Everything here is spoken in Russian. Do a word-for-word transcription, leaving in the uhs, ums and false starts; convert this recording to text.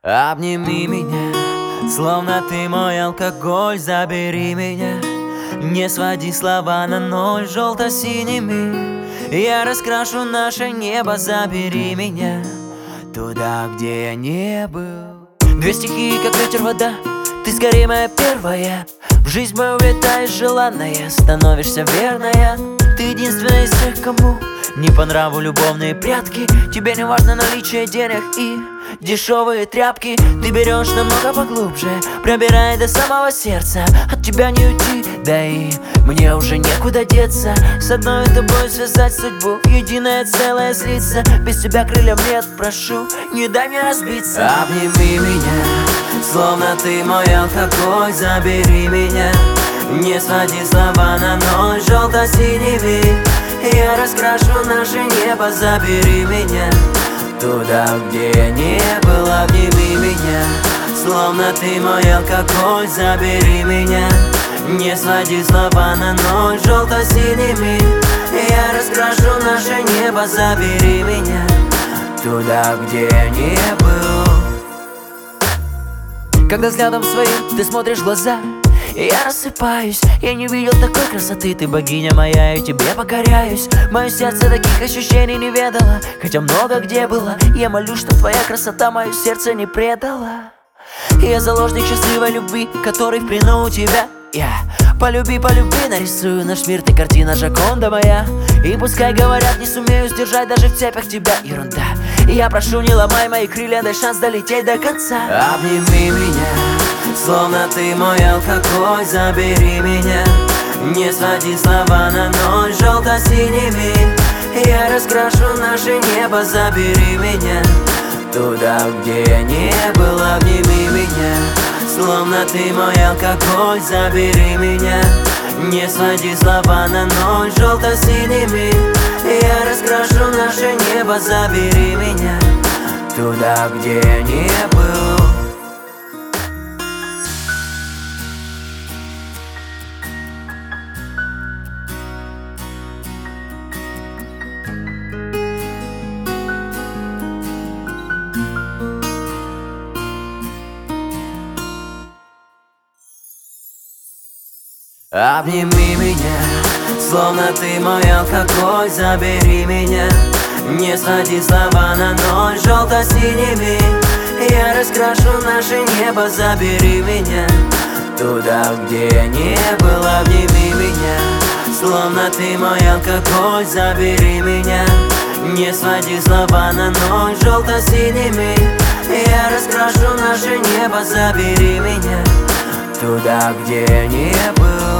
Обними меня, словно ты мой алкоголь, забери меня. Не своди слова на ноль желто-синими. Я раскрашу наше небо, забери меня туда, где я не был. Две стихии, как ветер, вода, ты скорее моя первая. В жизнь мою влетаешь желанная, становишься верная. Ты единственная из тех, кому не по нраву любовные прятки. Тебе не важно наличие денег и дешевые тряпки. Ты берешь намного поглубже, пробирая до самого сердца. От тебя не уйти, да и мне уже некуда деться. С одной тобой связать судьбу, единое целое слиться. Без тебя крыльев нет, прошу, не дай мне разбиться. Обними меня, словно ты мой алкоголь, забери меня. Не своди слова на ноль желто-синими. Я раскрашу наше небо, забери меня туда, где я не был. Обними меня, словно ты мой алкоголь, забери меня. Не своди слова на ноль желто-синими. Я раскрашу наше небо, забери меня туда, где я не был. Когда взглядом своим ты смотришь в глаза, я рассыпаюсь, я не видел такой красоты. Ты богиня моя, и тебе покоряюсь. Мое сердце таких ощущений не ведало, хотя много где было. Я молюсь, что твоя красота мое сердце не предала. Я заложник счастливой любви, который в плену у тебя. Я полюби, полюби, нарисую наш мир, ты картина Джоконда моя. И пускай говорят, не сумею сдержать даже в цепях тебя, ерунда. Я прошу, не ломай мои крылья, дай шанс долететь до конца. Обними меня, словно ты мой алкоголь, забери меня. Не своди слова на ноль желто-синими. Я раскрашу наше небо, забери меня туда, где я не был. Обними меня, словно ты мой алкоголь, забери меня. Не своди слова на ноль желто-синими. Я раскрашу наше небо, забери меня туда, где я не был. Обними меня, словно ты мой алкоголь, забери меня. Не своди слова на ноль желто-синими. Я раскрашу наше небо, забери меня туда, где я не был. Обними меня, словно ты мой алкоголь, забери меня. Не своди слова на ноль желто-синими. Я раскрашу наше небо, забери меня туда, где я не был.